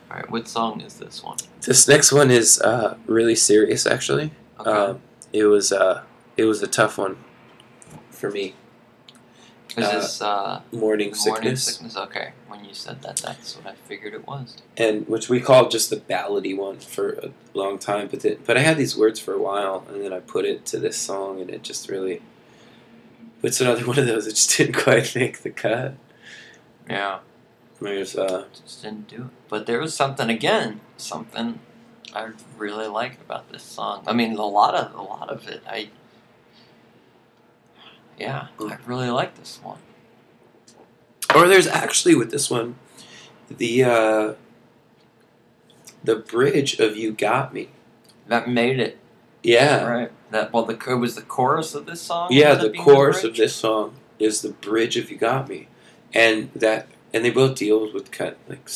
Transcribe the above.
All right, what song is this one? This next one is really serious, actually. Okay. It was a tough one for me. Is this Morning Sickness? Sickness? Okay. When you said that, that's what I figured it was. And which we called just the ballady one for a long time, but I had these words for a while, and then I put it to this song, and it just really. It's another one of those that just didn't quite make the cut. Yeah. There's just didn't do it. But there was something I really liked about this song. I mean, a lot of it. I really like this one. Or there's actually with this one, the bridge of "You Got Me." That made it. Yeah. Right. It was the chorus of this song. Yeah, the chorus of this song is the bridge of "You Got Me," and they both deal with kind of like